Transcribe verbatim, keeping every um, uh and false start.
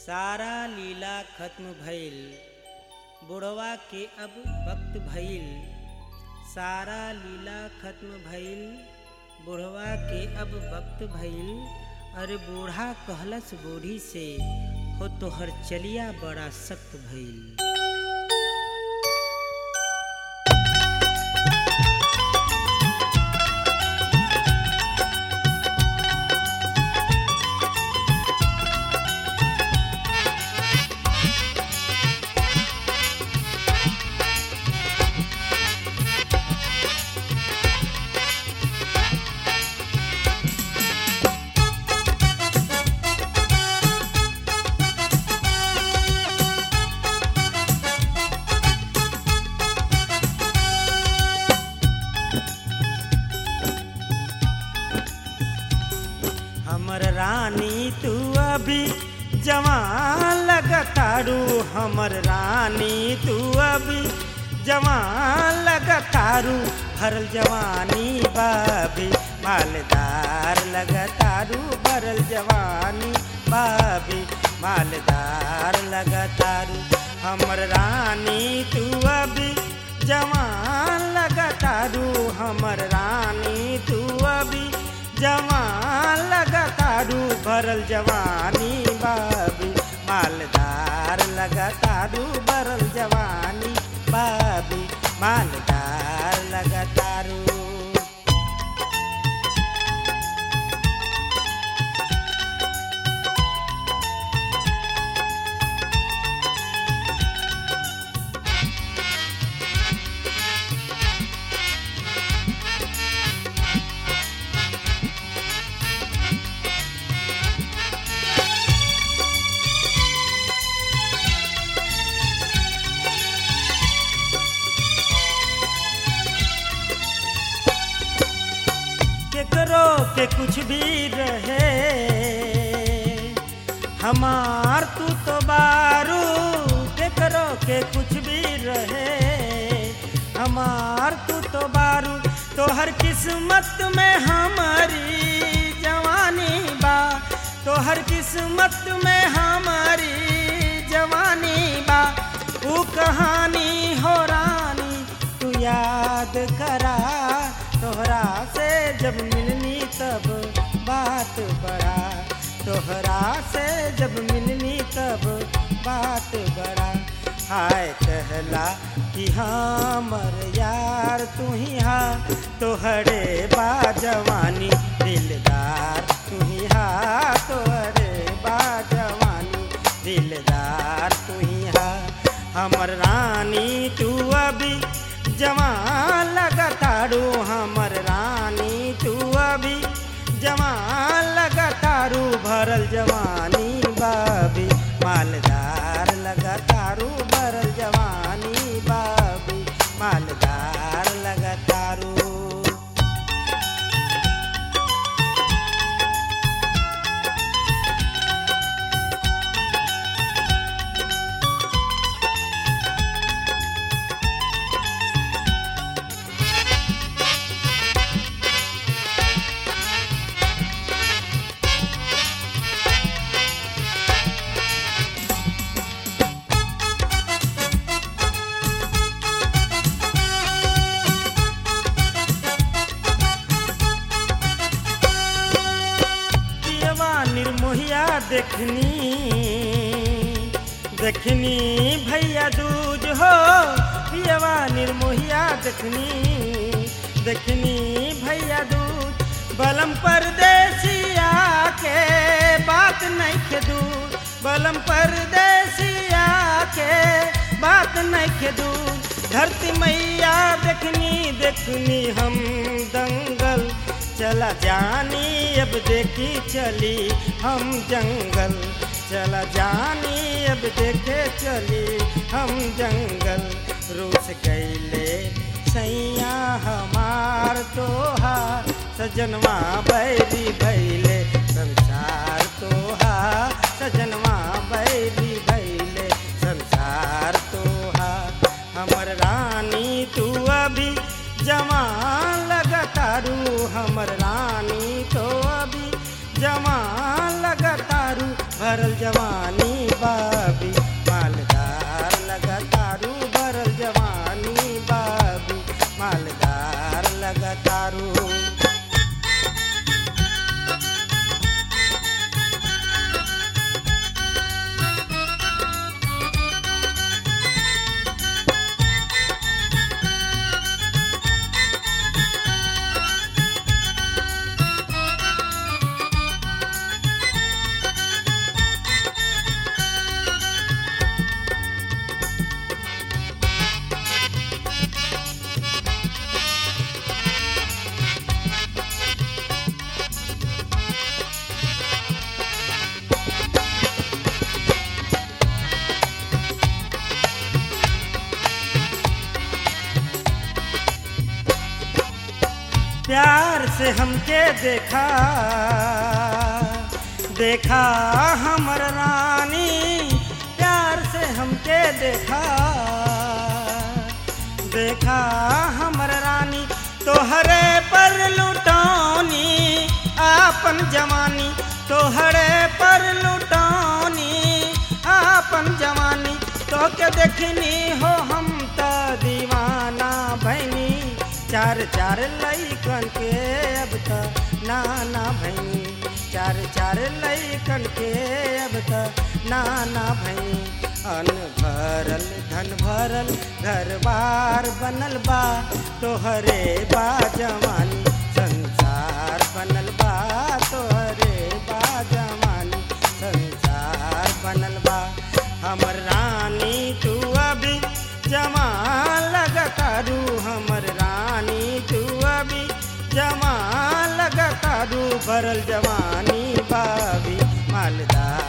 सारा लीला खत्म भइल, बुढ़वा के अब वक्त भइल। सारा लीला खत्म भइल, बुढ़वा के अब वक्त भइल। अरे बूढ़ा कहलस बूढ़ी से, हो तोहर चलिया बड़ा सख्त भइल। हमर रानी तू अभी जवान लगतारू, हमर रानी तू अभी जवान लगतारू। भरल जवानी बाबी मालदार लगतारू, भरल जवानी बाबी मालदार लगतारू। हमर रानी तू अभी जवान लगतारू, हमर रानी तू अभी जवान लगतारू। भरल जवानी बाबी मालदार लगतारू, भरल जवानी बाबी मालदार लगतारू। केकरो के कुछ भी रहे, हमार तू तो बारू। केकरो के कुछ भी रहे, हमार तू तो बारू। तो हर किस्मत में हमारी जवानी बा, तो हर किस्मत में हमारी जवानी बा। वो कहानी हो रानी तू याद करा, तोहरा से जब मिलनी तब बात बड़ा। तोहरा से जब मिलनी तब बात बड़ा। हाय कहला कि हमर यार तू ही हा, तोहरे बा जवानी दिलदार तू ही हा, तोहरे बा जवानी दिलदार तू ही हा। हमर रानी तू अभी जवान लगतारू, हमर रानी तू अभी जवान लगतारू। भरल जवानी बाबी मालदार लगतारू, भरल जवानी बाबी मालदार लगतारू। निर्मोहिया देखनी देखनी भैया दूज हो, पियवा निर्मोहिया देखनी देखनी भैया दूज। बलम परदेसिया के बात नहीं के दूर, बलम परदेसिया के बात नहीं के दूर। धरती मैया देखनी देखनी हम दंगल, चला जानी अब देखी चली हम जंगल। चला जानी अब देखे चली हम जंगल। रूस गईले सैया हमार तोहार, सजनवा बैरी भैले संसार तोहार। सजनवा बैरी भैले संसार तोहार। हमर रानी तू अभी जवान लगतारू, हमर रानी तो अभी जवान लगतारू। भरल जवानी से हमके देखा देखा हमर रानी, प्यार से हमके देखा देखा हमर रानी। तोहरे पर लुटौनी आपन जवानी, तोहरे पर लुटौनी आपन जवानी। तो के देखनी हो हम त दीवाना भैनी, चार चार लइकन के अब त नाना भैनी, चार चार लइकन के अब त नाना भैनी। अन्न भरल धन भरल घर बार बनल बा, तोहरे बा जवानी संसार बनल बा, तोहरे बा जवानी संसार बनल बा। हमर रानी तू अभी जवान लगतारू, हमर रानी तू अभी जवान लगतारू। भरल जवानी बाबी मालदार